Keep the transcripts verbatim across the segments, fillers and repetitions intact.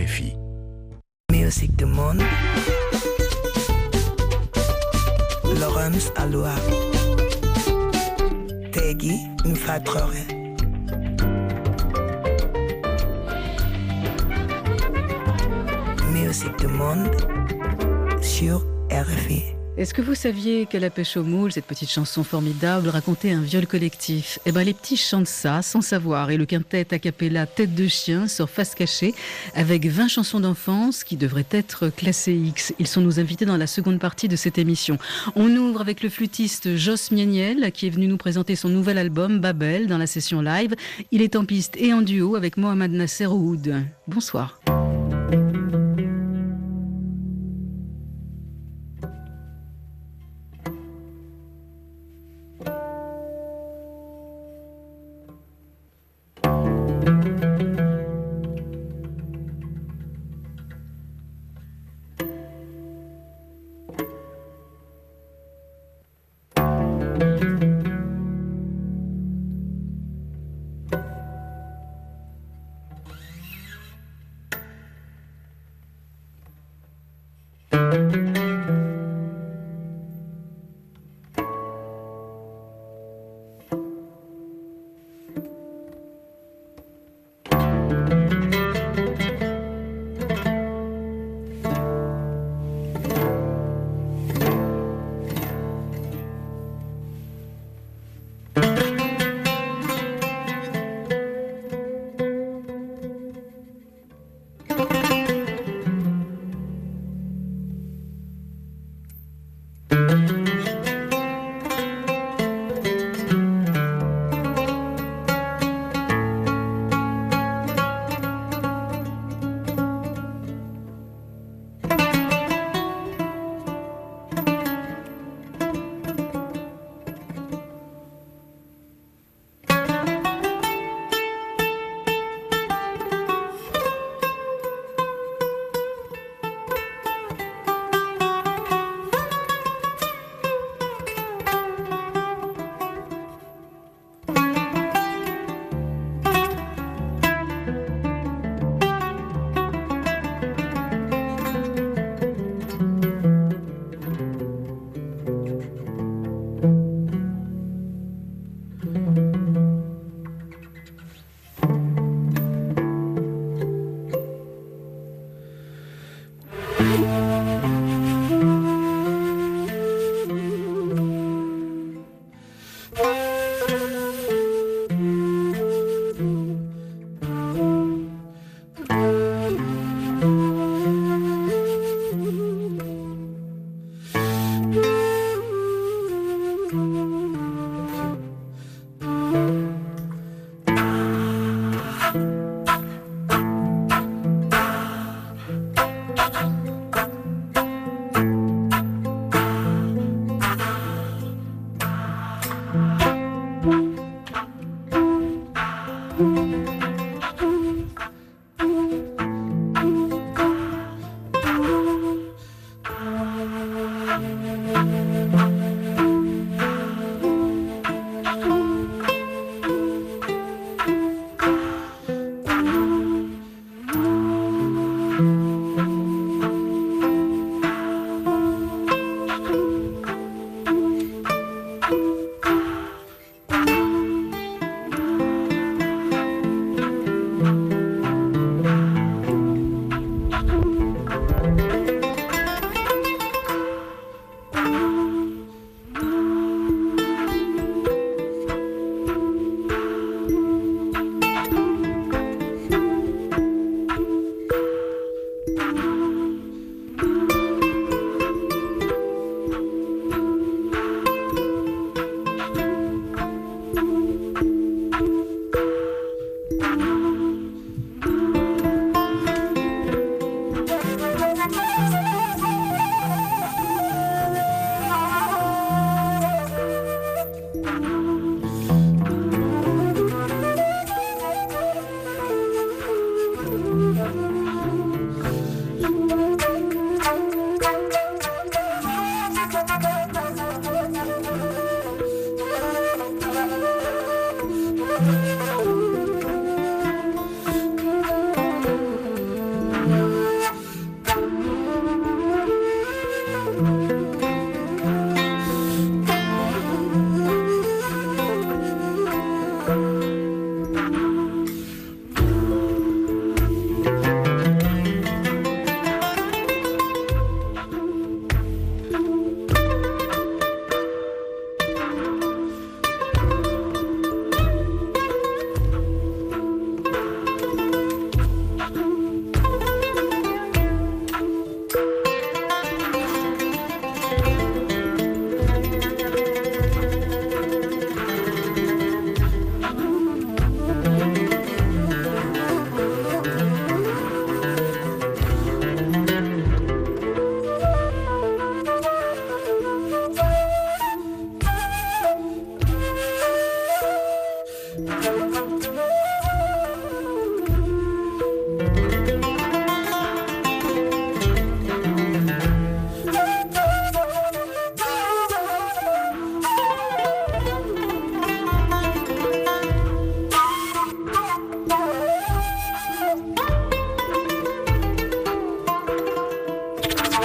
F I. Musique du monde. Laurence Aloha. Tegui Nfatrore. Musique du monde sur R F I. Est-ce que vous saviez qu'à la pêche aux moules, cette petite chanson formidable racontait un viol collectif ? Eh ben, les petits chantent ça sans savoir, et le quintet a cappella Tête de chien sort face cachée avec vingt chansons d'enfance qui devraient être classées X. Ils sont nos invités dans la seconde partie de cette émission. On ouvre avec le flûtiste Joss Mieniel qui est venu nous présenter son nouvel album Babel dans la session live. Il est en piste et en duo avec Mohamed Nasser au oud. Bonsoir.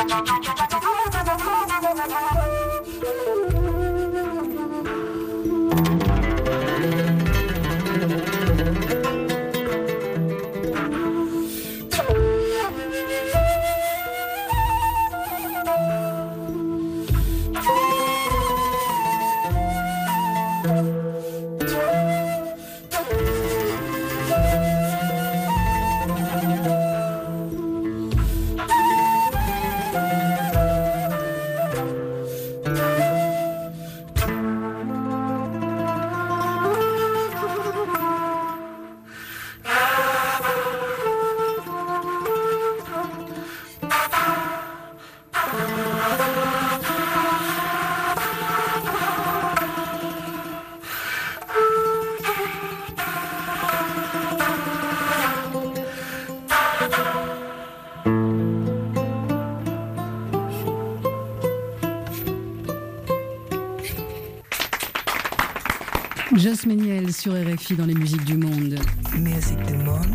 Joss Méniel sur R F I dans les musiques du monde. Musique du monde.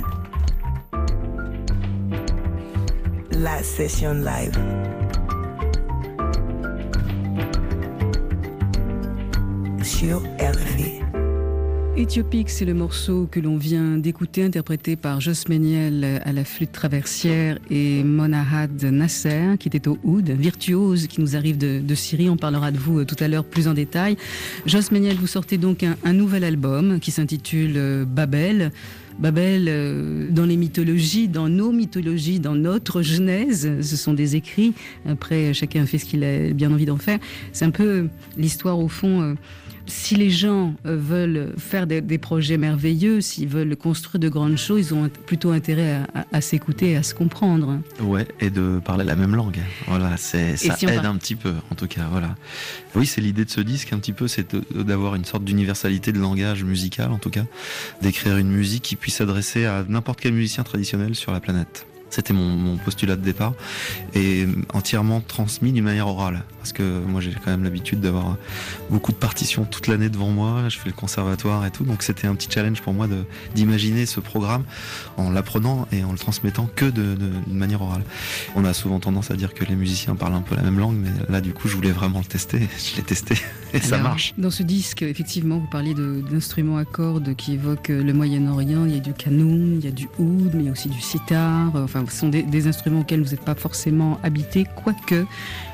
La session live. Sur R F I. Éthiopique, c'est le morceau que l'on vient d'écouter, interprété par Joss Méniel à la flûte traversière et Monahad Nasser, qui était au oud, virtuose qui nous arrive de, de Syrie. On parlera de vous tout à l'heure plus en détail. Joss Méniel, vous sortez donc un, un nouvel album qui s'intitule Babel. Babel, euh, dans les mythologies, dans nos mythologies, dans notre genèse, ce sont des écrits. Après, chacun fait ce qu'il a bien envie d'en faire. C'est un peu l'histoire, au fond... Euh, Si les gens veulent faire des, des projets merveilleux, s'ils veulent construire de grandes choses, ils ont plutôt intérêt à, à, à s'écouter et à se comprendre. Ouais, et de parler la même langue. Voilà, c'est, ça si aide par... un petit peu, en tout cas. Voilà. Oui, c'est l'idée de ce disque, un petit peu, c'est de, d'avoir une sorte d'universalité de langage musical, en tout cas, d'écrire une musique qui puisse s'adresser à n'importe quel musicien traditionnel sur la planète. C'était mon, mon postulat de départ, et entièrement transmis d'une manière orale. Parce que moi j'ai quand même l'habitude d'avoir beaucoup de partitions toute l'année devant moi, je fais le conservatoire et tout, donc c'était un petit challenge pour moi de, d'imaginer ce programme en l'apprenant et en le transmettant que de, de, d'une manière orale. On a souvent tendance à dire que les musiciens parlent un peu la même langue, mais là du coup je voulais vraiment le tester, je l'ai testé et Alors, ça marche. Dans ce disque, effectivement, vous parliez de, d'instruments à cordes qui évoquent le Moyen-Orient, il y a du kanoun, il y a du oud, mais il y a aussi du sitar, enfin ce sont des, des instruments auxquels vous n'êtes pas forcément habité, quoique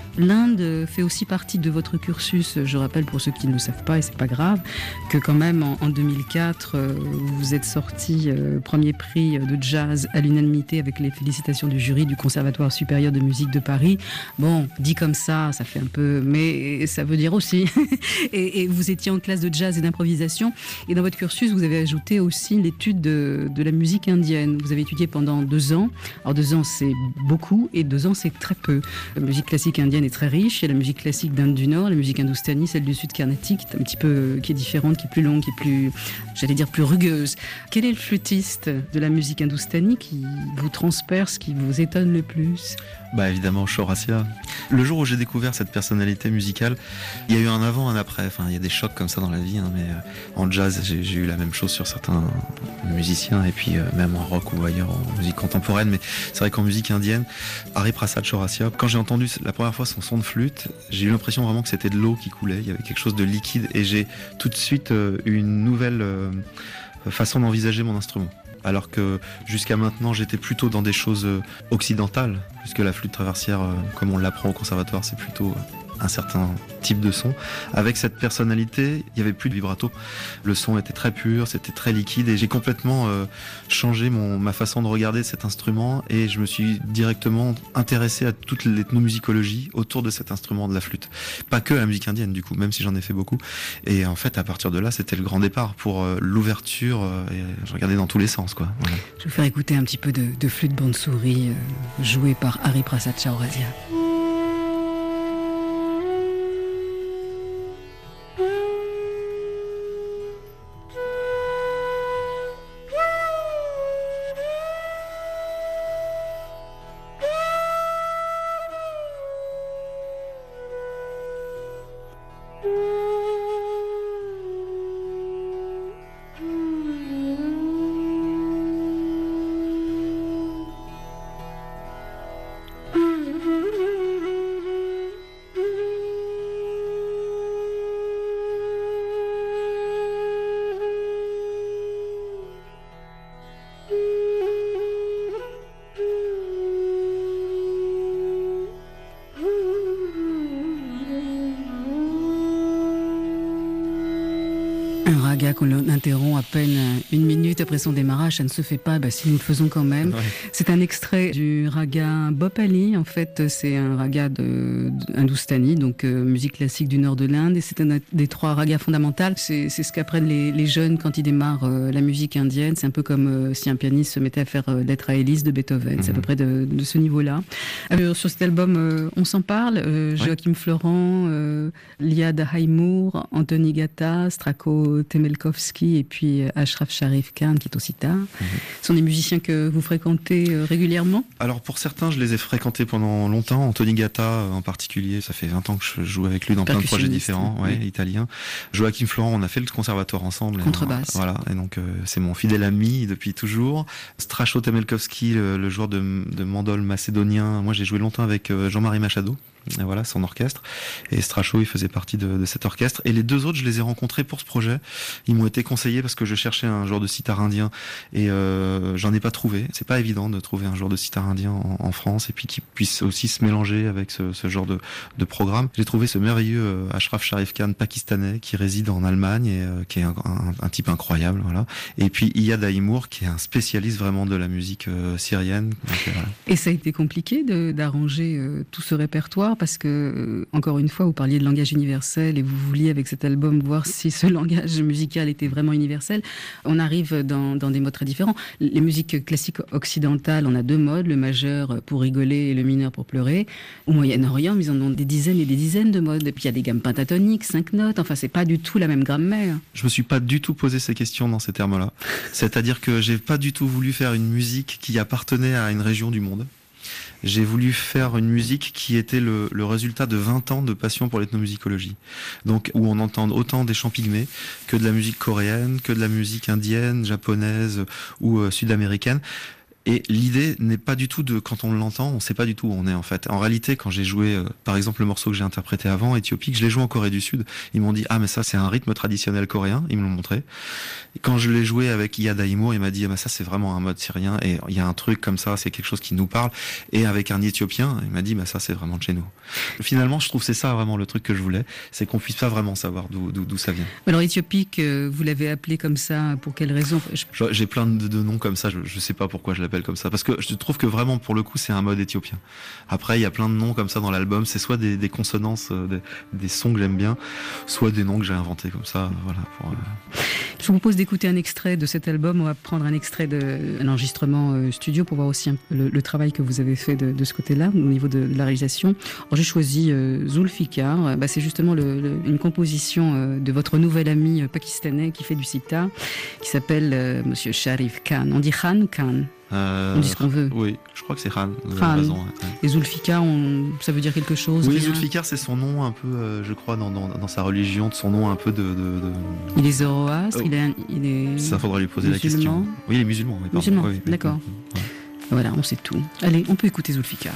l'Inde fait aussi partie de votre cursus. Je rappelle pour ceux qui ne le savent pas, et c'est pas grave, que quand même en, en deux mille quatre, euh, vous êtes sorti euh, premier prix de jazz à l'unanimité avec les félicitations du jury du Conservatoire supérieur de musique de Paris. Bon, dit comme ça, ça fait un peu, mais ça veut dire aussi. et, et vous étiez en classe de jazz et d'improvisation, et dans votre cursus, vous avez ajouté aussi l'étude de, de la musique indienne. Vous avez étudié pendant deux ans. Alors deux ans, c'est beaucoup, et deux ans, c'est très peu. La musique classique indienne est très riche. Il y a la musique classique d'Inde du Nord, la musique hindoustanie, celle du Sud carnatique, un petit peu, qui est différente, qui est plus longue, qui est plus, j'allais dire, plus rugueuse. Quel est le flûtiste de la musique hindoustanie qui vous transperce, qui vous étonne le plus ? Bah évidemment Chaurasia. Le jour où j'ai découvert cette personnalité musicale, il y a eu un avant, un après. Enfin, il y a des chocs comme ça dans la vie, hein, mais euh, en jazz, j'ai, j'ai eu la même chose sur certains musiciens, et puis euh, même en rock ou ailleurs, en musique contemporaine. Mais c'est vrai qu'en musique indienne, Hari Prasad Chaurasia, quand j'ai entendu la première fois son son de flûte, j'ai eu l'impression vraiment que c'était de l'eau qui coulait. Il y avait quelque chose de liquide, et j'ai tout de suite euh, eu une nouvelle euh, façon d'envisager mon instrument. Alors que jusqu'à maintenant j'étais plutôt dans des choses occidentales, puisque la flûte traversière, comme on l'apprend au conservatoire, c'est plutôt un certain type de son. Avec cette personnalité, il n'y avait plus de vibrato. Le son était très pur, c'était très liquide, et j'ai complètement euh, changé mon, ma façon de regarder cet instrument, et je me suis directement intéressé à toute l'ethnomusicologie autour de cet instrument de la flûte. Pas que la musique indienne du coup, même si j'en ai fait beaucoup. Et en fait, à partir de là, c'était le grand départ pour euh, l'ouverture, euh, et je regardais dans tous les sens, quoi. Voilà. Je vais vous faire écouter un petit peu de, de flûte bansuri euh, jouée par Hari Prasad Chaurasia. Mm-hmm. raga qu'on interrompt à peine une minute après son démarrage, ça ne se fait pas, bah, si nous le faisons quand même. Ouais. C'est un extrait du raga Bhopali, en fait, c'est un raga de, de hindustani, donc euh, musique classique du nord de l'Inde, et c'est un des trois ragas fondamentales. C'est, c'est ce qu'apprennent les, les jeunes quand ils démarrent euh, la musique indienne. C'est un peu comme euh, si un pianiste se mettait à faire euh, Lettre à Élise de Beethoven. Mm-hmm. C'est à peu près de, de ce niveau-là. Alors, sur cet album, euh, on s'en parle. Euh, Joachim ouais. Florent, euh, Liad Haïmour, Anthony Gatta, Strako Temelkovski et puis Ashraf Sharif Khan qui est au sitar. Mmh. Ce sont des musiciens que vous fréquentez euh, régulièrement ? Alors pour certains, je les ai fréquentés pendant longtemps. Anthony Gatta euh, en particulier, ça fait vingt ans que je joue avec lui dans plein de projets différents, ouais, oui. italiens. Joachim Florent, on a fait le conservatoire ensemble. Contrebasse. Et, voilà, et donc euh, c'est mon fidèle ami depuis toujours. Strako Temelkovski, le, le joueur de, de mandole macédonien. Moi j'ai joué longtemps avec euh, Jean-Marie Machado. Et voilà, son orchestre. Et Strako, il faisait partie de, de cet orchestre. Et les deux autres, je les ai rencontrés pour ce projet. Ils m'ont été conseillés parce que je cherchais un joueur de sitar indien et euh, j'en ai pas trouvé. C'est pas évident de trouver un joueur de sitar indien en, en France et puis qui puisse aussi se mélanger avec ce, ce genre de, de programme. J'ai trouvé ce merveilleux euh, Ashraf Sharif Khan pakistanais qui réside en Allemagne et euh, qui est un, un, un type incroyable. Voilà. Et puis Iyad Haïmour qui est un spécialiste vraiment de la musique euh, syrienne. Donc, euh, voilà. Et ça a été compliqué de, d'arranger euh, tout ce répertoire parce que, euh, encore une fois, vous parliez de langage universel et vous vouliez, avec cet album, voir si ce langage musical était vraiment universel. On arrive dans, dans des modes très différents. Les musiques classiques occidentales, on a deux modes, le majeur pour rigoler et le mineur pour pleurer. Au Moyen-Orient, ils en ont des dizaines et des dizaines de modes. Et puis il y a des gammes pentatoniques, cinq notes. Enfin, c'est pas du tout la même grammaire. Je me suis pas du tout posé ces questions dans ces termes-là. C'est-à-dire que j'ai pas du tout voulu faire une musique qui appartenait à une région du monde. J'ai voulu faire une musique qui était le, le résultat de vingt ans de passion pour l'ethnomusicologie. Donc, où on entend autant des chants pygmées que de la musique coréenne, que de la musique indienne, japonaise ou euh, sud-américaine. Et l'idée n'est pas du tout de, quand on l'entend, on sait pas du tout où on est en fait. En réalité, quand j'ai joué, euh, par exemple, le morceau que j'ai interprété avant, éthiopique, je l'ai joué en Corée du Sud. Ils m'ont dit, ah mais ça c'est un rythme traditionnel coréen, ils me l'ont montré. Et quand je l'ai joué avec Iyad Haïmour, il m'a dit, ah mais ça c'est vraiment un mode syrien, et il y a un truc comme ça, c'est quelque chose qui nous parle. Et avec un éthiopien, il m'a dit, bah ça c'est vraiment de chez nous. Finalement, je trouve que c'est ça vraiment le truc que je voulais, c'est qu'on puisse pas vraiment savoir d'où, d'où, d'où ça vient. Alors éthiopique, euh, vous l'avez appelé comme ça, pour quelle raison ? je... J'ai plein de, de noms comme ça, je, je sais pas pourquoi je l'appelle comme ça, parce que je trouve que vraiment pour le coup c'est un mode éthiopien. Après il y a plein de noms comme ça dans l'album, c'est soit des, des consonances, euh, des, des sons que j'aime bien, soit des noms que j'ai inventés comme ça. Voilà. Pour, euh... Je vous propose d'écouter un extrait de cet album. On va prendre un extrait d'un enregistrement euh, studio pour voir aussi un, le, le travail que vous avez fait de, de ce côté-là au niveau de, de la réalisation. Alors, j'ai choisi euh, Zulfikar. Bah, c'est justement le, le, une composition euh, de votre nouvel ami euh, pakistanais qui fait du sitar, qui s'appelle euh, Monsieur Sharif Khan. On dit Khan ou Khan? Euh, on dit ce qu'on veut. Oui, je crois que c'est Khan. Khan. Raison, ouais. Et Zulfikar, on... ça veut dire quelque chose? Oui, Zulfikar, c'est son nom un peu, euh, je crois, dans, dans, dans sa religion, de son nom un peu de. de, de... Il est zoroastre, oh. il, est, il est. Ça faudra lui poser musulman. La question. Oui, il est musulman. Oui, musulman, oui, oui, d'accord. Oui. Voilà, on sait tout. Allez, on peut écouter Zulfikar.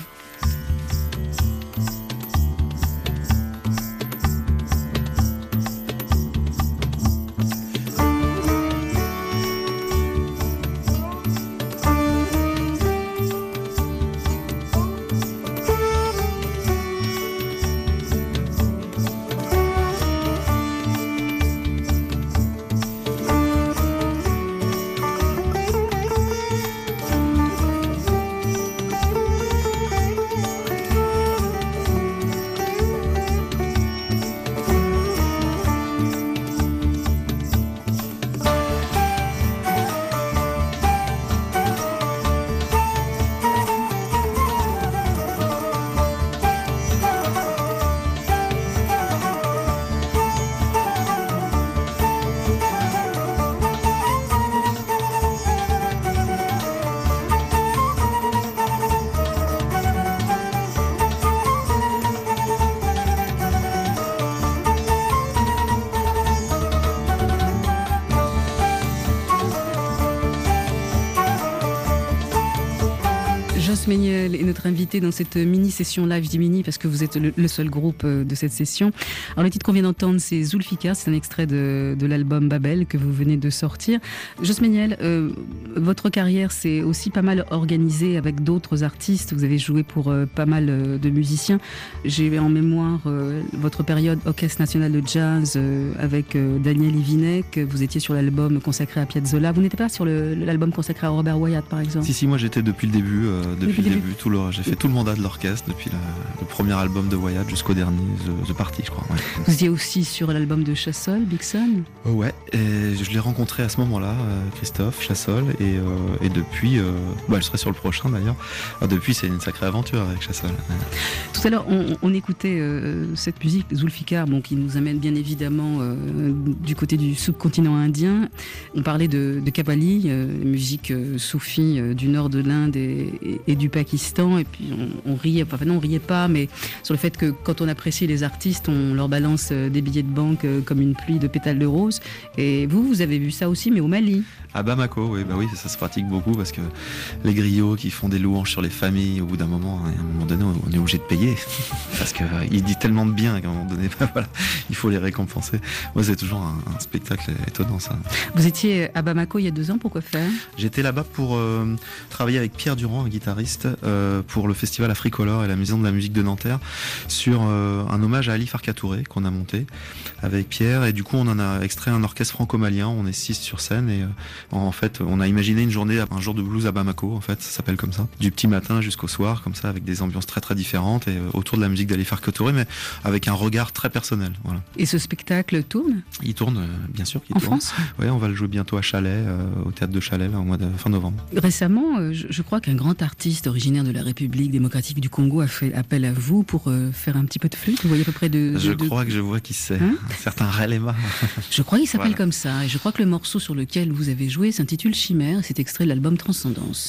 Joss Méniel est notre invité dans cette mini-session live, je dis mini parce que vous êtes le, le seul groupe de cette session. Alors le titre qu'on vient d'entendre, c'est Zulfikar, c'est un extrait de, de l'album Babel que vous venez de sortir. Joss Méniel, euh, votre carrière s'est aussi pas mal organisée avec d'autres artistes, vous avez joué pour euh, pas mal euh, de musiciens. J'ai en mémoire euh, votre période Orchestre National de Jazz euh, avec euh, Daniel Ivinek, vous étiez sur l'album consacré à Piazzolla, vous n'étiez pas sur le, l'album consacré à Robert Wyatt par exemple? Si, si, moi j'étais depuis le début, euh, depuis, depuis le début, tout le, j'ai fait tout le mandat de l'orchestre, depuis la, le premier album de Wyatt jusqu'au dernier, The, The Party, je crois. Ouais. Vous étiez aussi sur l'album de Chassol, Big Sun? euh, Ouais, et je l'ai rencontré à ce moment-là, euh, Christophe Chassol, et, euh, et depuis, euh, bah, je serai sur le prochain d'ailleurs, alors, depuis c'est une sacrée aventure avec Chassol. Ouais. Tout à l'heure, on, on écoutait euh, cette musique, Zulfikar, bon, qui nous amène bien évidemment euh, du côté du subcontinent indien. On parlait de, de Qawwali, euh, musique euh, soufie euh, du nord de l'Inde et, et, et du Pakistan, et puis on, on riait, enfin non on riait pas, mais sur le fait que quand on apprécie les artistes, on leur balance des billets de banque comme une pluie de pétales de rose. Et vous, vous avez vu ça aussi, mais au Mali. À Bamako, oui, bah oui, ça se pratique beaucoup parce que les griots qui font des louanges sur les familles, au bout d'un moment, à un moment donné, on est obligé de payer parce que euh, il dit tellement de bien qu'à un moment donné, bah, voilà, il faut les récompenser. Moi, c'est toujours un, un spectacle étonnant, ça. Vous étiez à Bamako il y a deux ans, pourquoi faire? J'étais là-bas pour euh, travailler avec Pierre Durand, un guitariste, euh, pour le festival Africolor et la Maison de la musique de Nanterre, sur euh, un hommage à Ali Farka Touré qu'on a monté avec Pierre, et du coup, on en a extrait un orchestre franco-malien. On est six sur scène et euh, en fait, on a imaginé une journée, un jour de blues à Bamako, en fait, ça s'appelle comme ça, du petit matin jusqu'au soir, comme ça, avec des ambiances très très différentes et euh, autour de la musique d'Ali Farka Touré, mais avec un regard très personnel. Voilà. Et ce spectacle tourne? Il tourne, euh, bien sûr qu'il en tourne. France? Oui, on va le jouer bientôt à Chalais, euh, au théâtre de Chalais, là, au mois de fin novembre. Récemment, euh, je, je crois qu'un grand artiste originaire de la République démocratique du Congo a fait appel à vous pour euh, faire un petit peu de flûte. Vous voyez à peu près de... de je de... crois que je vois qui c'est, hein? un certain Relema. Je crois qu'il s'appelle voilà. comme ça, et je crois que le morceau sur lequel vous avez joué s'intitule Chimère, c'est extrait de l'album Transcendance.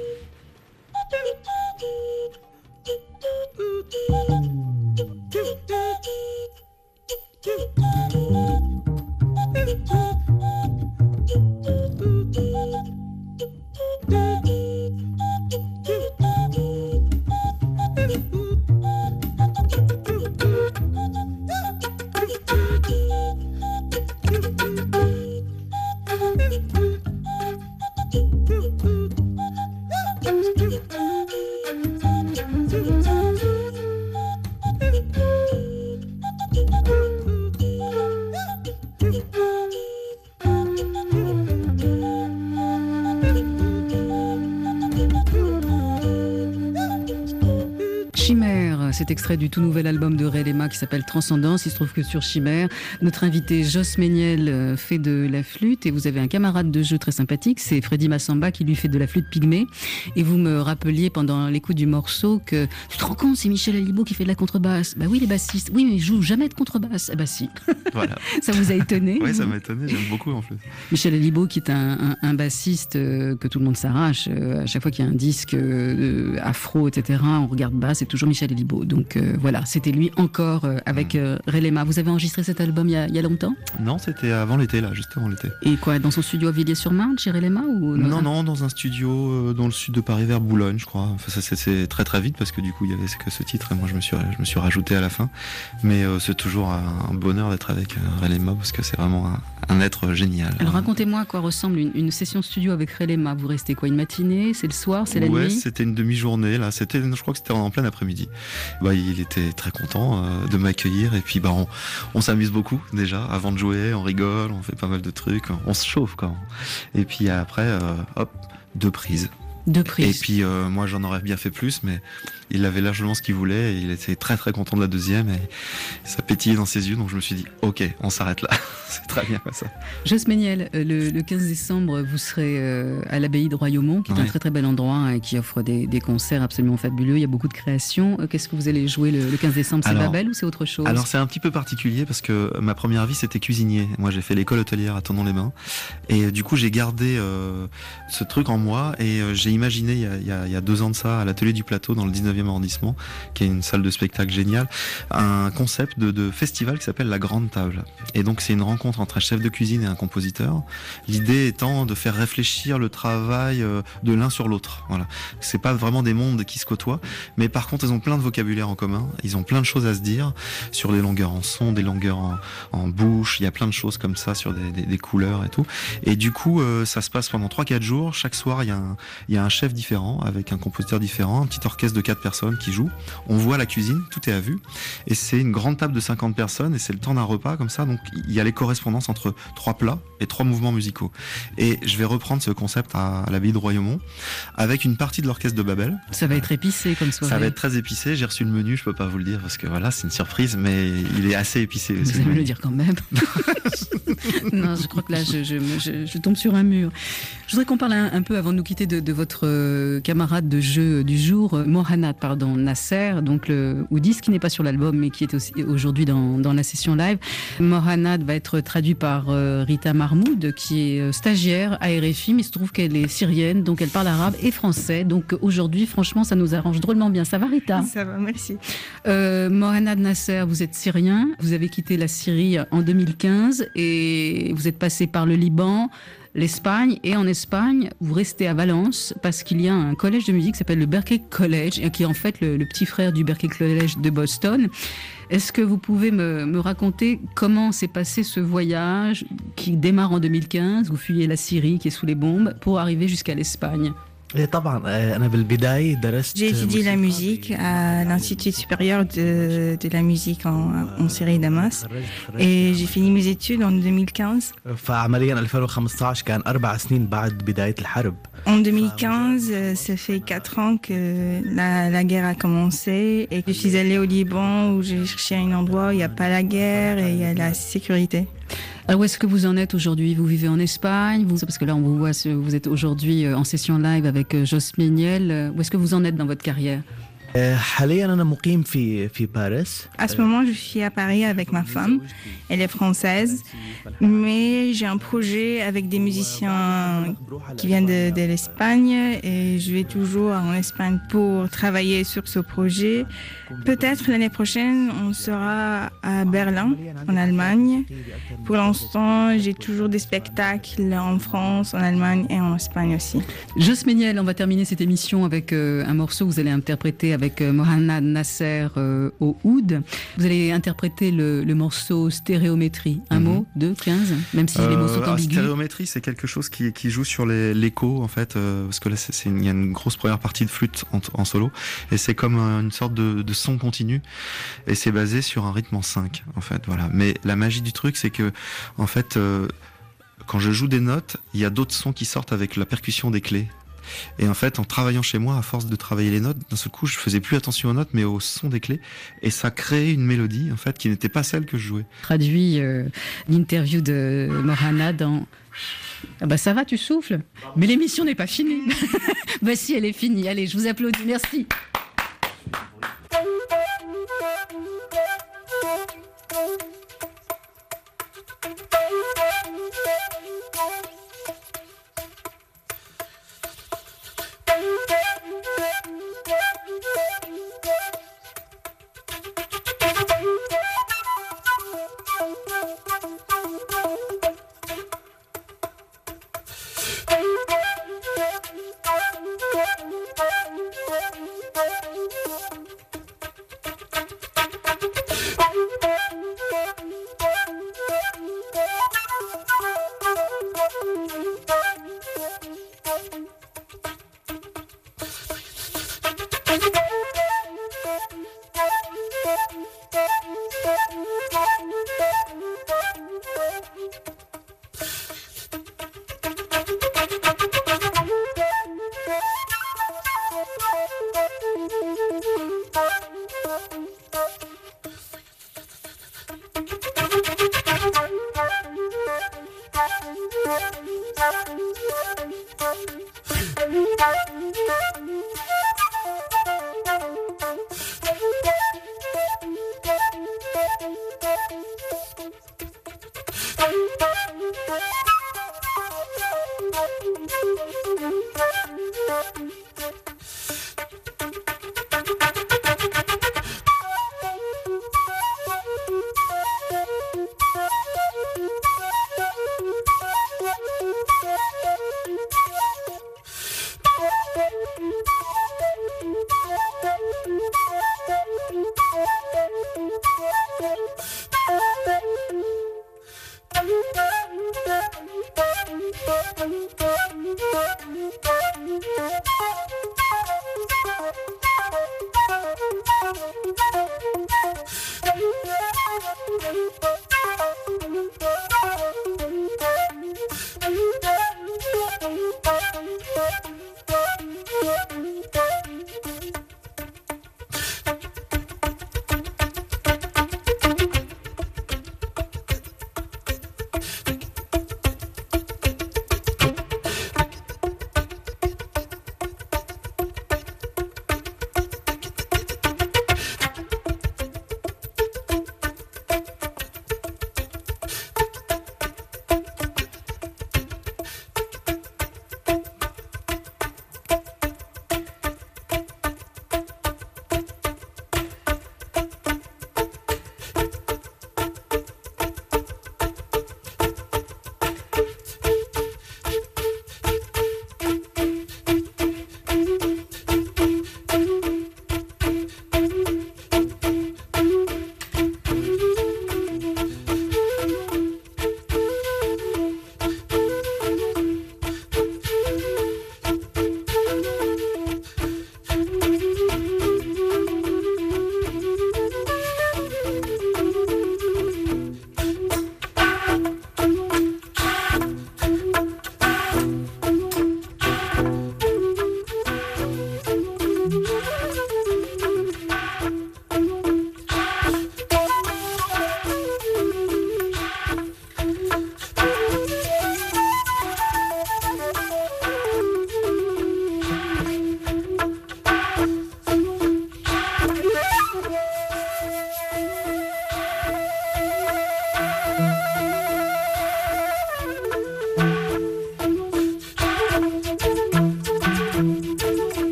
Cet extrait du tout nouvel album de Relema qui s'appelle Transcendance. Il se trouve que sur Chimère, notre invité Joss Méniel fait de la flûte et vous avez un camarade de jeu très sympathique, c'est Freddy Massamba qui lui fait de la flûte pygmée. Et vous me rappeliez pendant l'écoute du morceau que tu te rends compte, c'est Michel Alibo qui fait de la contrebasse. Bah oui, les bassistes. Oui, mais il joue jamais de contrebasse. Ah bah si. Voilà. Ça vous a étonné? Oui, ça m'a étonné. J'aime beaucoup en plus. Michel Alibo qui est un, un, un bassiste euh, que tout le monde s'arrache. Euh, à chaque fois qu'il y a un disque euh, afro, et cetera, on regarde basse, c'est toujours Michel Alibo. Donc euh, voilà, c'était lui encore euh, avec euh, Relema. Vous avez enregistré cet album il y a, il y a longtemps? Non, c'était avant l'été, là, juste avant l'été. Et quoi, dans son studio à Villiers-sur-Marne, chez Relema ou Non, un... non, dans un studio euh, dans le sud de Paris, vers Boulogne, je crois. Enfin, ça c'est très très vite parce que du coup, il y avait que ce titre et moi je me suis, je me suis rajouté à la fin. Mais euh, c'est toujours un, un bonheur d'être avec euh, Relema parce que c'est vraiment un, un être génial. Alors racontez-moi à quoi ressemble une, une session studio avec Relema. Vous restez quoi, une matinée? C'est le soir? C'est la ouais, nuit? Ouais, c'était une demi-journée, là. C'était, je crois que c'était en plein après-midi. Bah, il était très content euh, de m'accueillir et puis bah on, on s'amuse beaucoup déjà avant de jouer, on rigole, on fait pas mal de trucs, on se chauffe quand même. Et puis après, euh, hop, deux prises. Deux prises. Et puis euh, moi j'en aurais bien fait plus, mais il avait largement ce qu'il voulait et il était très très content de la deuxième et ça pétillait dans ses yeux, donc je me suis dit ok, on s'arrête là. C'est très bien comme ça. Joss Méniel, le, le quinze décembre, vous serez euh, à l'abbaye de Royaumont, qui est oui. un très très bel endroit et qui offre des, des concerts absolument fabuleux. Il y a beaucoup de créations. Qu'est-ce que vous allez jouer le, le quinze décembre? C'est Babel ou c'est autre chose? Alors c'est un petit peu particulier parce que ma première vie c'était cuisinier. Moi j'ai fait l'école hôtelière à Tonon-les-Bains et du coup j'ai gardé euh, ce truc en moi et euh, j'ai imaginé il y, a, il, y a, il y a deux ans de ça à l'Atelier du Plateau dans le dix-neuvième arrondissement, qui est une salle de spectacle géniale, un concept de, de festival qui s'appelle la Grande Table. Et donc c'est une rencontre entre un chef de cuisine et un compositeur. L'idée étant de faire réfléchir le travail de l'un sur l'autre. Voilà. C'est pas vraiment des mondes qui se côtoient, mais par contre ils ont plein de vocabulaire en commun, ils ont plein de choses à se dire sur les longueurs en son, des longueurs en, en bouche, il y a plein de choses comme ça sur des, des, des couleurs et tout. Et du coup euh, ça se passe pendant trois quatre jours, chaque soir il y a un, il y a un chef différent avec un compositeur différent, un petit orchestre de quatre personnes qui joue. On voit la cuisine, tout est à vue, et c'est une grande table de cinquante personnes et c'est le temps d'un repas comme ça, donc il y a les correspondances entre trois plats et trois mouvements musicaux. Et je vais reprendre ce concept à, à l'abbaye de Royaumont avec une partie de l'orchestre de Babel. Ça va être épicé comme soirée. Ça va être très épicé, j'ai reçu le menu, je peux pas vous le dire parce que voilà, c'est une surprise, mais il est assez épicé. Vous allez me le dire quand même. Non, je crois que là, je, je, je, je tombe sur un mur. Je voudrais qu'on parle un, un peu, avant de nous quitter, de, de votre euh, camarade de jeu du jour, euh, Mohanad, pardon, Nasser, donc le oudiste qui n'est pas sur l'album, mais qui est aussi aujourd'hui dans, dans la session live. Mohanad va être traduit par euh, Rita Marmoud, qui est euh, stagiaire à R F I, mais il se trouve qu'elle est syrienne, donc elle parle arabe et français. Donc aujourd'hui, franchement, ça nous arrange drôlement bien. Ça va, Rita ? Ça va, merci. Euh, Mohanad Nasser, vous êtes syrien, vous avez quitté la Syrie en deux mille quinze et vous êtes passé par le Liban, l'Espagne, et en Espagne, vous restez à Valence parce qu'il y a un collège de musique qui s'appelle le Berklee College, qui est en fait le, le petit frère du Berklee College de Boston. Est-ce que vous pouvez me, me raconter comment s'est passé ce voyage qui démarre en deux mille quinze, vous fuyez la Syrie qui est sous les bombes, pour arriver jusqu'à l'Espagne ? J'ai étudié la musique à l'Institut supérieur de, de la musique en, en Syrie, Damas, et j'ai fini mes études en deux mille quinze. En deux mille quinze, ça fait quatre ans que la, la guerre a commencé et que je suis allée au Liban où j'ai cherché un endroit où il n'y a pas la guerre et il y a la sécurité. Alors où est-ce que vous en êtes aujourd'hui ? Vous vivez en Espagne, vous, parce que là on vous voit, vous êtes aujourd'hui en session live avec Joss Méniel. Où est-ce que vous en êtes dans votre carrière ? À ce moment, je suis à Paris avec ma femme. Elle est française, mais j'ai un projet avec des musiciens qui viennent de, de l'Espagne et je vais toujours en Espagne pour travailler sur ce projet. Peut-être l'année prochaine, on sera à Berlin, en Allemagne. Pour l'instant, j'ai toujours des spectacles en France, en Allemagne et en Espagne aussi. Joss Méniel, on va terminer cette émission avec euh, un morceau que vous allez interpréter avec euh, Mohanad Nasser euh, au oud. Vous allez interpréter le, le morceau Stéréométrie. Un mm-hmm. mot, deux, quinze, même si euh, les mots sont ambigus. Stéréométrie, c'est quelque chose qui, qui joue sur les, l'écho, en fait, euh, parce que là, c'est, c'est une, il y a une grosse première partie de flûte en, en solo, et c'est comme une sorte de, de son continu, et c'est basé sur un rythme en cinq, en fait, voilà. Mais la magie du truc, c'est que, en fait, euh, quand je joue des notes, il y a d'autres sons qui sortent avec la percussion des clés. Et en fait, en travaillant chez moi, à force de travailler les notes, d'un seul coup, je faisais plus attention aux notes, mais au son des clés. Et ça créait une mélodie, en fait, qui n'était pas celle que je jouais. Traduit euh, l'interview de Mohanad dans... Ah bah ça va, tu souffles. Mais l'émission n'est pas finie. Bah si, elle est finie. Allez, je vous applaudis. Merci.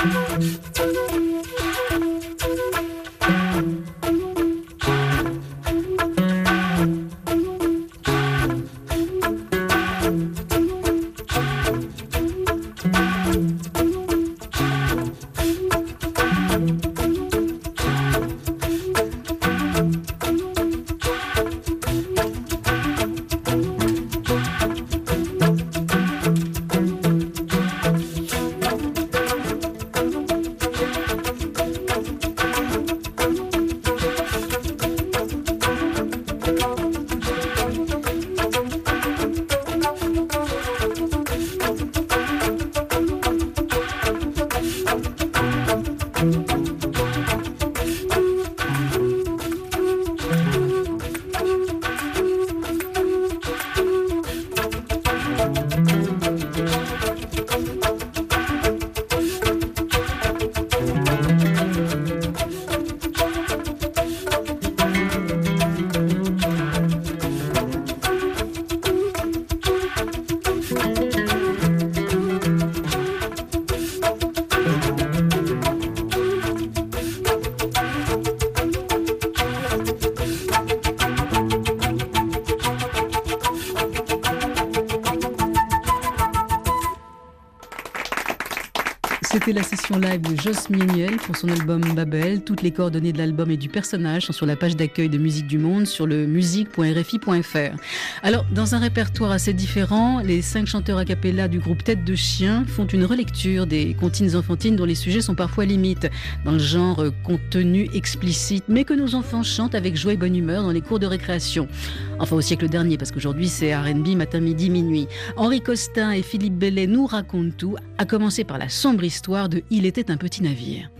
C'était la session live de Joss Mieniel pour son album Babel. Toutes les coordonnées de l'album et du personnage sont sur la page d'accueil de Musique du Monde sur le musique point r f i point f r. Alors, dans un répertoire assez différent, les cinq chanteurs a cappella du groupe Tête de Chien font une relecture des comptines enfantines dont les sujets sont parfois limites, dans le genre contenu explicite, mais que nos enfants chantent avec joie et bonne humeur dans les cours de récréation. Enfin, au siècle dernier, parce qu'aujourd'hui c'est R and B matin, midi, minuit. Henri Costin et Philippe Bellet nous racontent tout, à commencer par la sombre histoire de Il était un petit navire.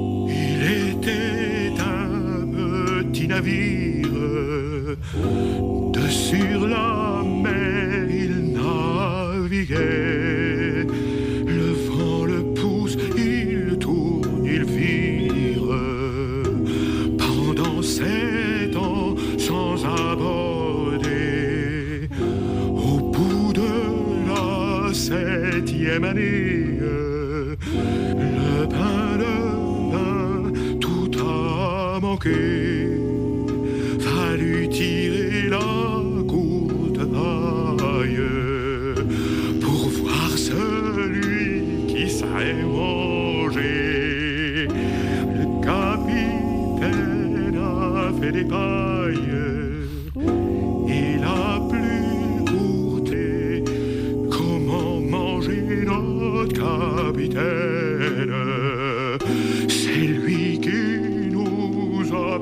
Il était un petit navire, de sur la mer il naviguait. Le vent le pousse, il tourne, il vire, pendant sept ans sans aborder. Au bout de la septième année, le pain de vin tout a manqué. Fallut tirer la courte paille pour voir celui qui savait manger. Le capitaine a fait des pailles et la plus courte. Comment manger notre capitaine? C'est lui qui nous a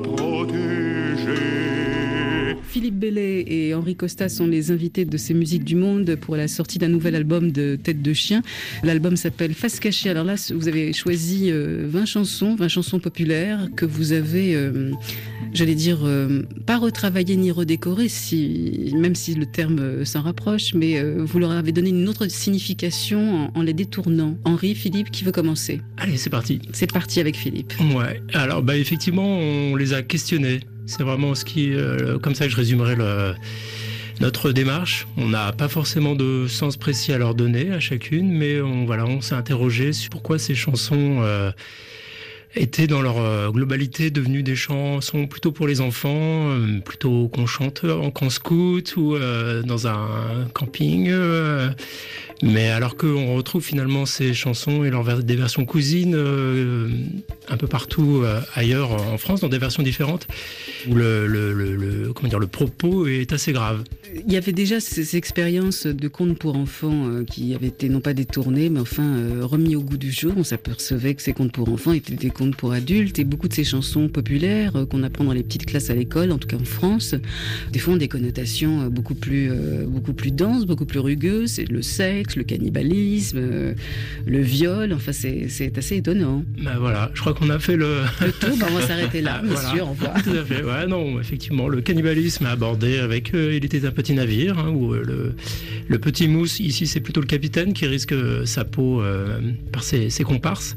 protégés. Philippe Bellet et Henri Costa sont les invités de ces Musiques du Monde pour la sortie d'un nouvel album de Tête de Chien. L'album s'appelle Face Cachée. Alors là, vous avez choisi vingt chansons, vingt chansons populaires que vous avez, euh, j'allais dire, euh, pas retravaillées ni redécorées, si, même si le terme s'en rapproche, mais euh, vous leur avez donné une autre signification en, en les détournant. Henri, Philippe, qui veut commencer? Allez, c'est parti. C'est parti avec Philippe. Ouais, alors bah, effectivement, on les a questionnés. C'est vraiment ce qui, euh, comme ça que je résumerai le, notre démarche. On n'a pas forcément de sens précis à leur donner à chacune, mais on, voilà, on s'est interrogé sur pourquoi ces chansons euh, étaient dans leur euh, globalité devenues des chansons plutôt pour les enfants, euh, plutôt qu'on chante en camp scout ou euh, dans un camping. Euh, Mais alors qu'on retrouve finalement ces chansons et leurs des versions cousines euh, un peu partout euh, ailleurs en France, dans des versions différentes, où le, le, le, le, comment dire, le propos est assez grave. Il y avait déjà ces expériences de contes pour enfants euh, qui avaient été non pas détournés, mais enfin euh, remis au goût du jour. On s'apercevait que ces contes pour enfants étaient des contes pour adultes, et beaucoup de ces chansons populaires euh, qu'on apprend dans les petites classes à l'école, en tout cas en France, des fois ont des connotations euh, beaucoup plus, euh, beaucoup plus denses, beaucoup plus rugueuses. C'est le sexe, le cannibalisme, euh, le viol, enfin c'est, c'est assez étonnant. Ben voilà, je crois qu'on a fait le... Le tour, ben on va s'arrêter là, monsieur, voilà. Au revoir. Tout à fait, ouais, non, effectivement, le cannibalisme est abordé avec euh, Il était un petit navire, hein, où euh, le, le petit mousse, ici c'est plutôt le capitaine qui risque sa peau euh, par ses, ses comparses.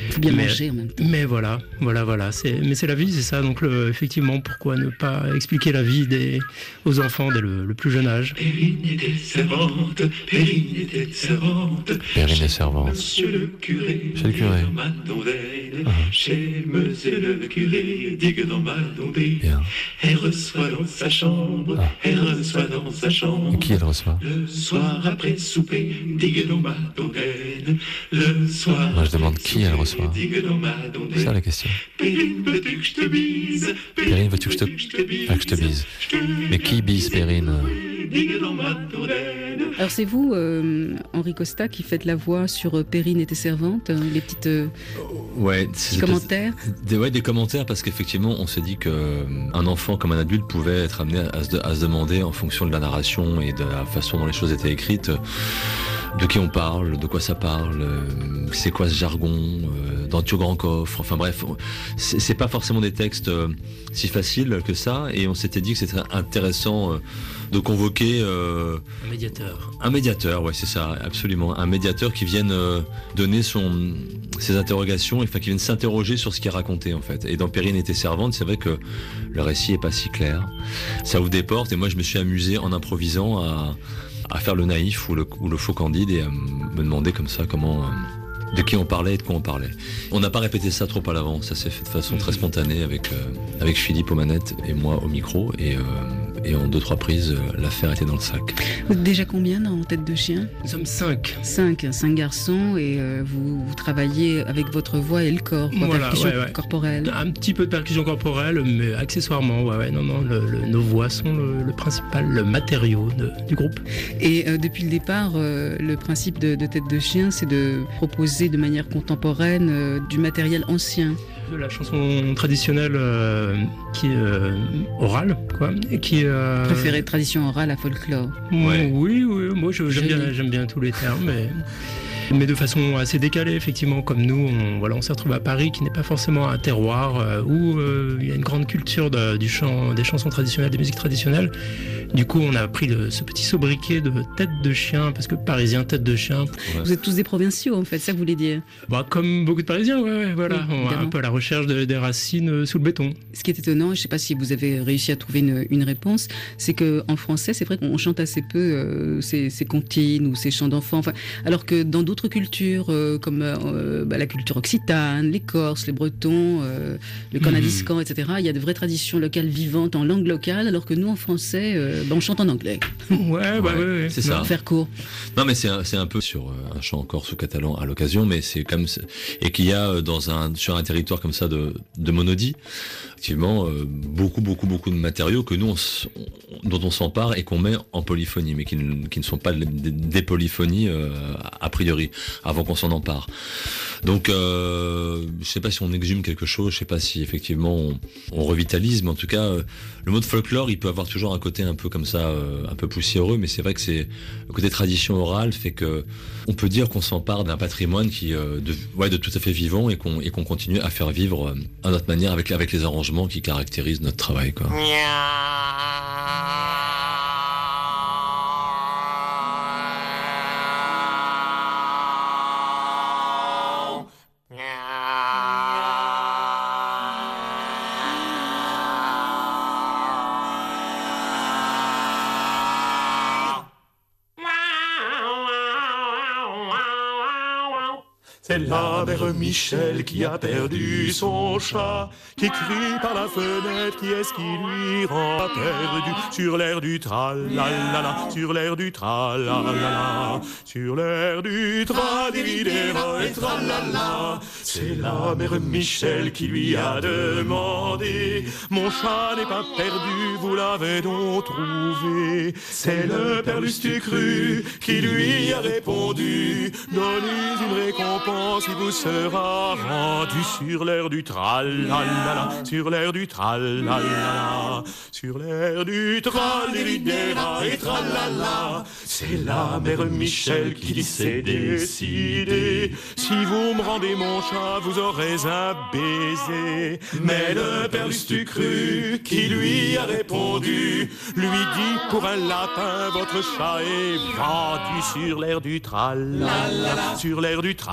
Faut bien mais, manger en même temps. Mais voilà, voilà, voilà. C'est, mais c'est la vie, c'est ça. Donc le, effectivement, pourquoi ne pas expliquer la vie des, aux enfants dès le, le plus jeune âge. Perrine était servante, Perrine était servante. Perrine est servante. Monsieur le curé, Chez le curé. digue dans ma dondaine. Ah. Chez monsieur le curé, digue dans ma dondaine. Bien. Elle reçoit dans sa chambre, Ah. elle reçoit dans sa chambre. Et qui elle reçoit? Le soir après souper, digue dans ma dondaine. Le soir. Moi, je demande qui elle reçoit. Digue dans ma C'est ça la dondaine. question. Perrine, veux-tu que je te bise? Perrine, veux-tu que je te- Ah, que je te bise. Mais qui bise Perrine? Digue dans ma dondaine. Alors c'est vous, euh, Henri Costa, qui faites la voix sur euh, Perrine et tes servantes, euh, les petites euh, Ouais, petits c'est- commentaires. Des, ouais, des commentaires parce qu'effectivement, on s'est dit qu'un enfant comme un adulte pouvait être amené à se, à se demander en fonction de la narration et de la façon dont les choses étaient écrites, de qui on parle, de quoi ça parle, euh, c'est quoi ce jargon, euh, dans Tio Grand Coffre, enfin bref, c'est c'est pas forcément des textes euh, si faciles que ça, et on s'était dit que c'était intéressant euh, de convoquer euh, Un médiateur. un médiateur, ouais, c'est ça, absolument, un médiateur qui vienne euh, donner son ses interrogations, enfin qui vienne s'interroger sur ce qui est raconté en fait. Et dans Perrine et tes servantes, c'est vrai que le récit est pas si clair, ça ouvre des portes, et moi je me suis amusé en improvisant à à faire le naïf ou le, ou le faux candide et à me demander comme ça comment, euh, de qui on parlait et de quoi on parlait. On n'a pas répété ça trop à l'avance, ça s'est fait de façon très spontanée avec, euh, avec Philippe aux manettes et moi au micro, et, euh, et en deux trois prises, euh, l'affaire était dans le sac. Vous êtes déjà combien dans Tête de chien? Nous sommes cinq. Cinq, cinq garçons, et euh, vous, vous travaillez avec votre voix et le corps, quoi, Voilà, percussion ouais, ouais. corporelle. Un petit peu de percussion corporelle, mais accessoirement, ouais, ouais, non, non, le, le, nos voix sont le, le principal le matériau de, du groupe. Et euh, depuis le départ, euh, le principe de, de Tête de chien, c'est de proposer de manière contemporaine euh, du matériel ancien. De la chanson traditionnelle euh, qui est euh, orale, quoi, et qui euh, Préféré tradition orale à folklore. Ouais. Oui, oui, moi je- j'aime Joli. bien, j'aime bien tous les termes, mais, mais de façon assez décalée, effectivement, comme nous, on, voilà, on s'est retrouvé à Paris, qui n'est pas forcément un terroir euh, où euh, il y a une grande culture de- du chant, des chansons traditionnelles, des musiques traditionnelles. Du coup, on a pris le- ce petit sobriquet de Tête de chien, parce que parisien, Tête de chien, Vous êtes tous des provinciaux, en fait, c'est ça que vous voulez dire. bah, comme beaucoup de Parisiens, ouais, ouais, voilà, Oui, on va évidemment. un peu à la recherche de- des racines euh, sous le béton. Ce qui est étonnant, et je ne sais pas si vous avez réussi à trouver une, une réponse, c'est qu'en français, c'est vrai qu'on chante assez peu euh, ces, ces comptines ou ces chants d'enfants. Enfin, alors que dans d'autres cultures, euh, comme euh, bah, la culture occitane, les Corses, les Bretons, euh, le Cornadiscan, et cetera, il y a de vraies traditions locales vivantes en langue locale, alors que nous, en français, euh, bah, on chante en anglais. Ouais, bah Ouais, ouais, ouais. c'est ça. Pour faire court. Non, mais c'est un, c'est un peu sur euh, un chant corse ou catalan à l'occasion, mais c'est comme et qu'il y a euh, dans un sur un territoire comme ça de, de monodie, effectivement, euh, beaucoup beaucoup beaucoup de matériaux que nous on, s- on- dont on s'empare et qu'on met en polyphonie, mais qui ne, qui ne sont pas des, des polyphonies euh, a priori avant qu'on s'en empare. Donc, euh, je sais pas si on exhume quelque chose, je sais pas si effectivement on, on revitalise, mais en tout cas, euh, le mot de folklore, il peut avoir toujours un côté un peu comme ça, euh, un peu poussiéreux, mais c'est vrai que c'est le côté tradition orale fait que on peut dire qu'on s'empare d'un patrimoine qui, euh, de, ouais, de tout à fait vivant, et qu'on et qu'on continue à faire vivre euh, à notre manière avec avec les arrangements qui caractérisent notre travail, quoi. C'est la mère Michel qui a perdu son chat, qui crie par la fenêtre, qui est-ce qui lui rend perdu? Sur l'air du tra-la-la-la, sur l'air du tra-la-la-la, sur l'air du tra-di-di-di-ra et tra-la-la. C'est la mère Michel qui lui a demandé: mon chat n'est pas perdu, vous l'avez donc trouvé? C'est le père Lustucru qui lui a répondu: donnez une récompense, il vous sera rendu. Sur l'air du tra-la-la-la, sur l'air du tra-la-la-la, sur l'air du tra-li-li-li-ra et tra-la-la. C'est la mère Michel qui s'est décidée: si vous me rendez mon chat, vous aurez un baiser. Mais le père Lustucru qui lui a répondu lui dit: pour un lapin, votre chat est vendu. Sur l'air du tra-la-la-la, sur l'air du tra-la-la-la,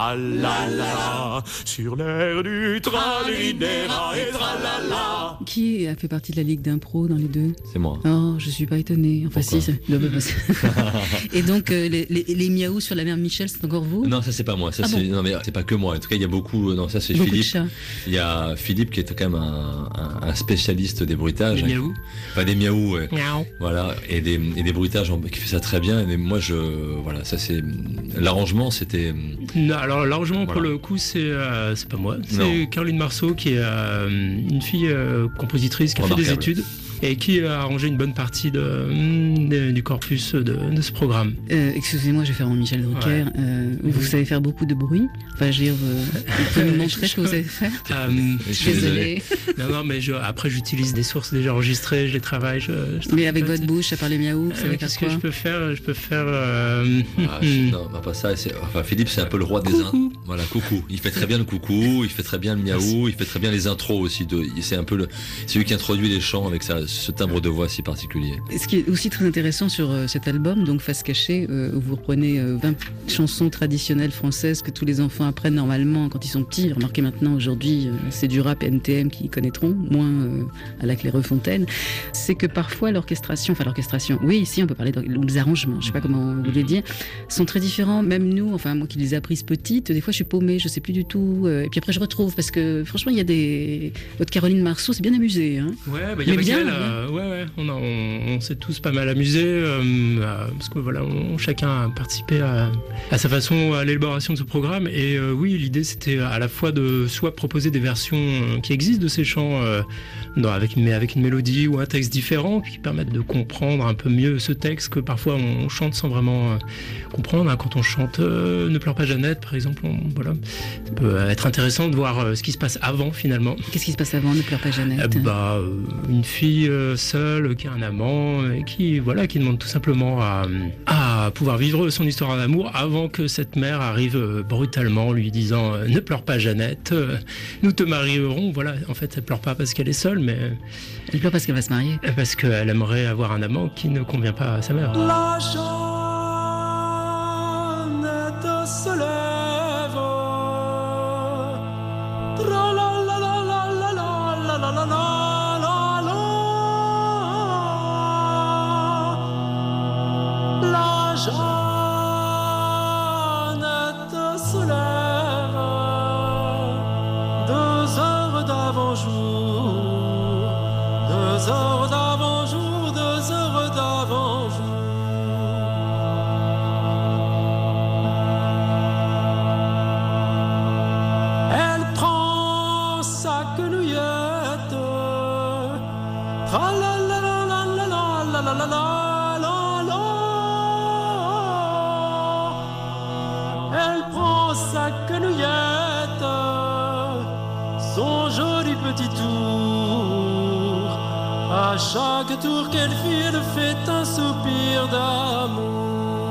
tralala, sur l'air du tralidera et tralala. Qui a fait partie de la ligue d'impro dans les deux? C'est moi. Oh, je suis pas étonnée. Enfin, Pourquoi? si. c'est- non, mais parce que- Et donc, euh, les, les, les miaous sur la mère Michel, c'est encore vous? Non, ça c'est pas moi. Ça Ah c'est bon non mais c'est pas que moi. En tout cas, il y a beaucoup. Non, ça c'est Beaucoup de Philippe. chats. Il y a Philippe qui est quand même un, un, un spécialiste des bruitages. Les miaous. Enfin des miaous, ouais. Miaou. Voilà, et des, et des bruitages en- qui fait ça très bien. Et moi, je voilà, ça c'est l'arrangement, c'était. Non, alors largement pour Voilà. le coup, c'est euh, c'est pas moi. C'est Non. Caroline Marceau qui est euh, une fille euh, compositrice qui a fait des Remarquable. études et qui a arrangé une bonne partie de, de- du corpus de, de ce programme. Euh, excusez-moi, je vais faire mon Michel Drucker. Ouais. Euh, vous savez faire beaucoup de bruit? Enfin, je veux dire, euh, vous pouvez me montrer ce que vous savez faire? Euh, Je suis Désolée. non, non, mais je, après j'utilise des sources déjà enregistrées, je les travaille. Je, je Mais avec travaille. votre bouche, à part les miaou, vous Euh, savez faire Qu'est-ce que quoi? je peux faire Je peux faire. euh, Ah, je- non, bah, pas ça. c'est- Enfin, Philippe, c'est un peu le roi des in... Voilà, coucou. Il fait très bien le coucou, il fait très bien le miaou, il fait très bien les intros aussi. De... C'est un peu le, c'est lui qui introduit les chants avec sa... ce timbre de voix si particulier. Et ce qui est aussi très intéressant sur euh, cet album, donc Face Cachée, euh, où vous reprenez euh, vingt chansons traditionnelles françaises que tous les enfants apprennent normalement quand ils sont petits. Remarquez maintenant, aujourd'hui, euh, c'est du rap N T M qu'ils connaîtront, moins euh, à la Clairefontaine. C'est que parfois l'orchestration, enfin l'orchestration, oui, ici on peut parler de, ou les arrangements, je sais pas comment vous les dire, sont très différents. Même nous, enfin moi qui les ai apprises petites, des fois je suis paumée, je sais plus du tout. euh, et puis après je retrouve parce que franchement il y a des. Votre Caroline Marceau, c'est bien amusé, hein. Ouais, bah, il y a Mais bien, Miguel, euh, ouais, ouais, on, a- on, on s'est tous pas mal amusés, euh, euh, parce que voilà, on- chacun a participé à, à sa façon à l'élaboration de ce programme. Et euh, oui, l'idée c'était à la fois de soit proposer des versions euh, qui existent de ces chants, euh, dans- avec, mais avec une mélodie ou un texte différent, qui permettent de comprendre un peu mieux ce texte que parfois on chante sans vraiment euh, comprendre. Hein. Quand on chante euh, Ne pleure pas Jeannette, par exemple, on, voilà, ça peut être intéressant de voir euh, ce qui se passe avant finalement. Qu'est-ce qui se passe avant Ne pleure pas Jeannette? Eh bah, euh, une fille euh, seule qui a un amant et qui voilà qui demande tout simplement à, à pouvoir vivre son histoire d'amour avant que cette mère arrive euh, brutalement lui disant euh, ne pleure pas Jeannette, euh, nous te marierons. Voilà, en fait elle pleure pas parce qu'elle est seule, mais Elle pleure parce qu'elle va se marier. parce qu'elle aimerait avoir un amant qui ne convient pas à sa mère. La Jeannette se lève. Tra-la-la-la-la-la-la-la-la-la. La Jeannette se lève. Deux heures d'avant-jour. Deux heures d'avant-jour. Deux heures d'avant-jour. Elle prend sa quenouillette. Tra-la-la-la-la-la-la-la-la-la. Elle prend sa quenouillette, son joli petit tour. À chaque tour qu'elle fait, elle fait un soupir d'amour.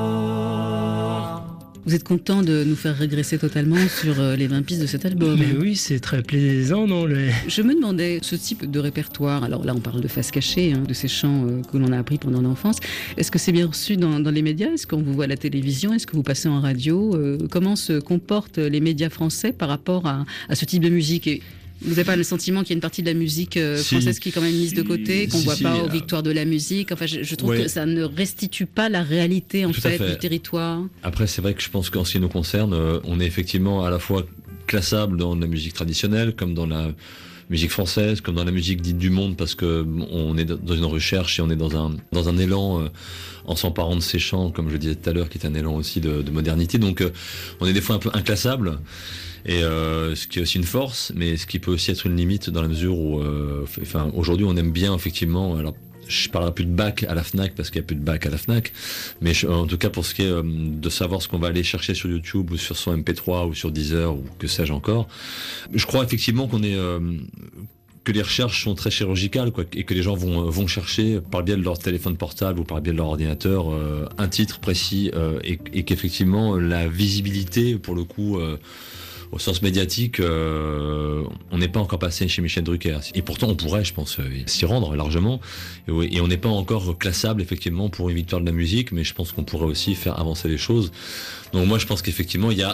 Vous êtes content de nous faire régresser totalement sur euh, les vingt pistes de cet album? Mais oui, c'est très plaisant, non les... Je me demandais, ce type de répertoire, alors là on parle de Face Cachée, hein, de ces chants euh, que l'on a appris pendant l'enfance, est-ce que c'est bien reçu dans, dans les médias? Est-ce qu'on vous voit à la télévision? Est-ce que vous passez en radio? Euh, Comment se comportent les médias français par rapport à, à ce type de musique? Et vous n'avez pas le sentiment qu'il y a une partie de la musique euh, Si. française qui est quand même mise de côté, qu'on ne Si, voit si, pas euh, aux victoires de la musique? Enfin, je, je trouve ouais. que ça ne restitue pas la réalité en Tout à fait, fait. du territoire. Après, c'est vrai que je pense qu'en ce qui nous concerne, euh, on est effectivement à la fois classable dans la musique traditionnelle, comme dans la musique française, comme dans la musique dite du monde, parce que on est dans une recherche et on est dans un dans un élan euh, en s'emparant de ces chants, comme je le disais tout à l'heure, qui est un élan aussi de, de modernité. Donc, euh, on est des fois un peu inclassable. Et euh, ce qui est aussi une force, mais ce qui peut aussi être une limite dans la mesure où, euh, enfin, aujourd'hui, on aime bien effectivement. Alors, je parlerai plus de bac à la Fnac parce qu'il n'y a plus de bac à la Fnac, mais je, en tout cas pour ce qui est euh, de savoir ce qu'on va aller chercher sur YouTube ou sur son M P trois ou sur Deezer ou que sais-je encore, je crois effectivement qu'on est euh, que les recherches sont très chirurgicales, quoi, et que les gens vont vont chercher par le biais de leur téléphone portable ou par le biais de leur ordinateur euh, un titre précis euh, et, et qu'effectivement la visibilité pour le coup euh, au sens médiatique, euh, on n'est pas encore passé chez Michel Drucker. Et pourtant, on pourrait, je pense, euh, s'y rendre largement. Et, et on n'est pas encore classable, effectivement, pour une victoire de la musique, mais je pense qu'on pourrait aussi faire avancer les choses. Donc moi, je pense qu'effectivement, il y a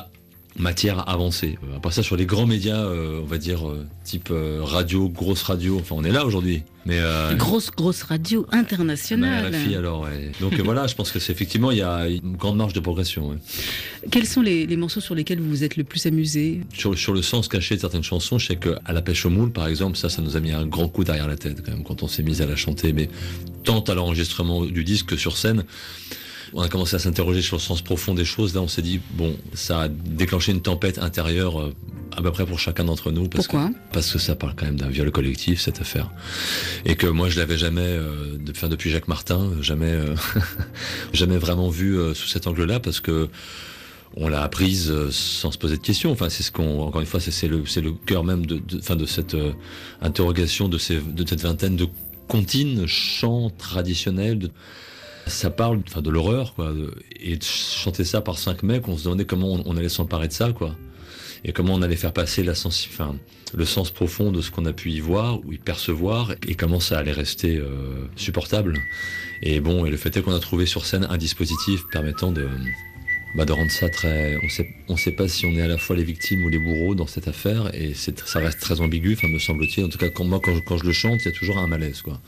matière avancée. Après ça, sur les grands médias, euh, on va dire euh, type euh, radio, grosse radio, enfin on est là aujourd'hui. Mais euh, grosse grosse radio internationale. R F I alors. Ouais. Donc euh, voilà, je pense que c'est effectivement il y a une grande marge de progression. Ouais. Quels sont les, les morceaux sur lesquels vous vous êtes le plus amusé? Sur, sur le sens caché de certaines chansons, je sais que à la pêche aux moules, par exemple, ça, ça nous a mis un grand coup derrière la tête quand même quand on s'est mis à la chanter. Mais tant à l'enregistrement du disque que sur scène. On a commencé à s'interroger sur le sens profond des choses. Là, on s'est dit, bon, ça a déclenché une tempête intérieure euh, à peu près pour chacun d'entre nous. Parce Pourquoi que, Parce que ça parle quand même d'un viol collectif, cette affaire. Et que moi, je l'avais jamais, euh, de, enfin, depuis Jacques Martin, jamais, euh, jamais vraiment vu euh, sous cet angle-là, parce que on l'a apprise euh, sans se poser de questions. Enfin, c'est ce qu'on, encore une fois, c'est, c'est le, c'est le cœur même de, de, enfin, de cette euh, interrogation de, ces, de cette vingtaine de comptines, chants traditionnels. De, Ça parle enfin, de l'horreur, quoi. Et de chanter ça par cinq mecs, on se demandait comment on, on allait s'emparer de ça, quoi. Et comment on allait faire passer la sens, enfin, le sens profond de ce qu'on a pu y voir ou y percevoir, et comment ça allait rester euh, supportable. Et bon, et le fait est qu'on a trouvé sur scène un dispositif permettant de, bah, de rendre ça très... On sait, on sait pas si on est à la fois les victimes ou les bourreaux dans cette affaire, et c'est, ça reste très ambigu, enfin, me semble-t-il. En tout cas, quand, moi, quand je, quand je le chante, il y a toujours un malaise, quoi.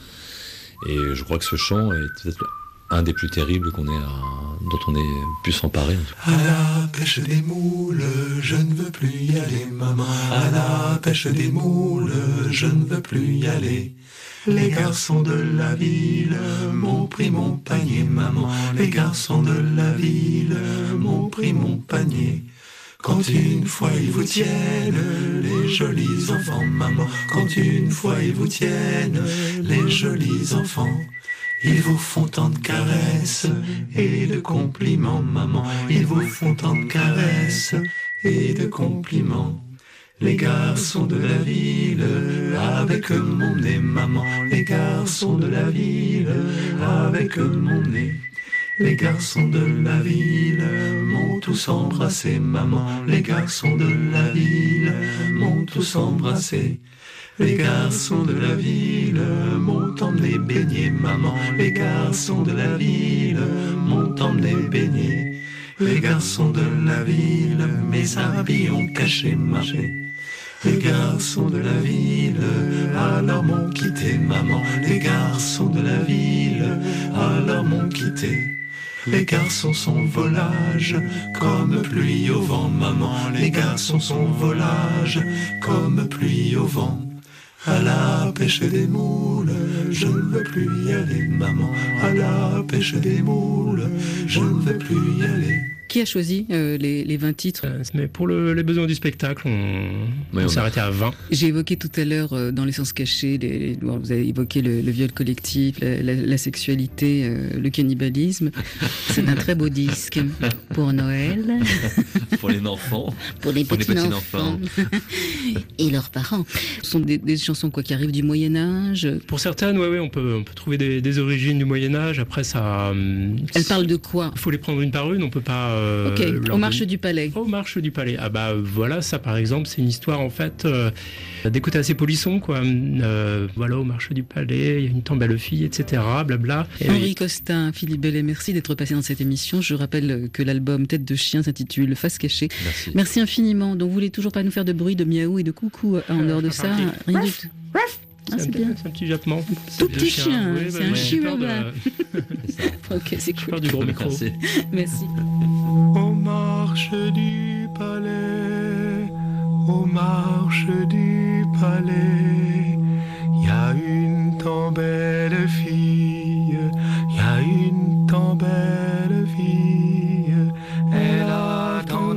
Et je crois que ce chant est peut-être un des plus terribles qu'on ait à, dont on ait pu s'emparer. À la pêche des moules, je ne veux plus y aller, maman. À la pêche des moules, je ne veux plus y aller. Les garçons de la ville m'ont pris mon panier, maman. Les garçons de la ville m'ont pris mon panier. Quand une fois ils vous tiennent, les jolis enfants, maman. Quand une fois ils vous tiennent, les jolis enfants. Ils vous font tant de caresses et de compliments, maman. Ils vous font tant de caresses et de compliments. Les garçons de la ville, avec mon nez, maman. Les garçons de la ville, avec mon nez. Les garçons de la ville m'ont tous embrassé, maman. Les garçons de la ville m'ont tous embrassé. Les garçons de la ville m'ont emmené baigner, maman. Les garçons de la ville m'ont emmené baigner. Les garçons de la ville, mes habits ont caché ma main. Les garçons de la ville, alors m'ont quitté, maman. Les garçons de la ville, alors m'ont quitté. Les garçons sont volages, comme pluie au vent, maman. Les garçons sont volages, comme pluie au vent. À la pêche des moules, je ne veux plus y aller, maman. À la pêche des moules, je ne veux plus y aller. Qui a choisi euh, les, les vingt titres? euh, Mais pour le, les besoins du spectacle, on, oui, on on s'est a... arrêté à vingt. J'ai évoqué tout à l'heure euh, dans les sens cachés, les, les, bon, vous avez évoqué le, le viol collectif, la, la, la sexualité, euh, le cannibalisme. C'est un très beau disque pour Noël. Pour les enfants. Pour les pour petits, les petits enfants. enfants. Et leurs parents. Ce sont des, des chansons quoi, qui arrivent du Moyen-Âge. Pour certaines, oui, ouais, on, peut, on peut trouver des, des origines du Moyen-Âge. Après, ça. Elles parlent de quoi? Il faut les prendre une par une, on peut pas. Euh, ok, aux marches du palais. Aux marches du palais. Ah bah voilà, ça par exemple, c'est une histoire en fait euh, des côtés assez polissons, quoi. Euh, voilà, aux marches du palais, il y a une tant belle fille, et cetera. Blabla. Et Henri oui. Costin, Philippe Bellet, merci d'être passé dans cette émission. Je rappelle que l'album Tête de chien s'intitule Face cachée. Merci. Merci infiniment. Donc vous voulez toujours pas nous faire de bruit de miaou et de coucou en Euh, dehors de ça? Rien du tout. Ah, C'est, c'est un, bien. c'est un petit jappement. Tout petit chien, Oui, c'est bah, un ouais, j'ai peur chihuahua. de- Ok, c'est J'ai cool. peur du gros micro. Merci. Merci. Aux marches du palais, aux marches du palais, y a une tant belle fille, y a une tant belle fille. Elle a tant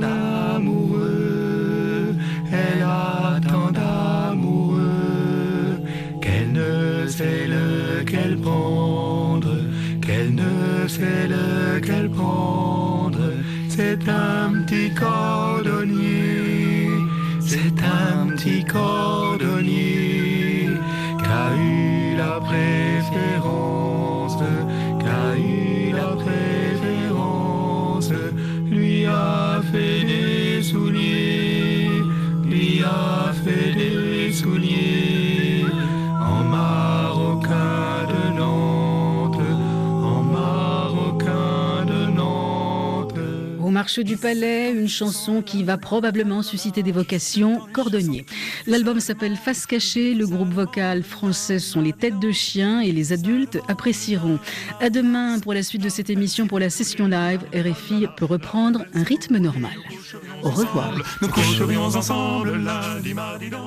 d'amoureux, elle a tant d'amoureux, qu'elle ne sait lequel prendre, qu'elle ne sait lequel prendre. C'est un petit cordonnier, c'est un petit cordonnier qui a eu la préférence, qui a eu la préférence, lui a fait des souliers, lui a fait des souliers en maroquin de Nantes, en maroquin de Nantes. Aux Marches du Palais, une chanson qui va probablement susciter des vocations, cordonnier. L'album s'appelle Face cachée, le groupe vocal français sont les Têtes de Chien et les adultes apprécieront. À demain pour la suite de cette émission, pour la session live, R F I peut reprendre un rythme normal. Au revoir. Nous coucherions ensemble lundi, mardi,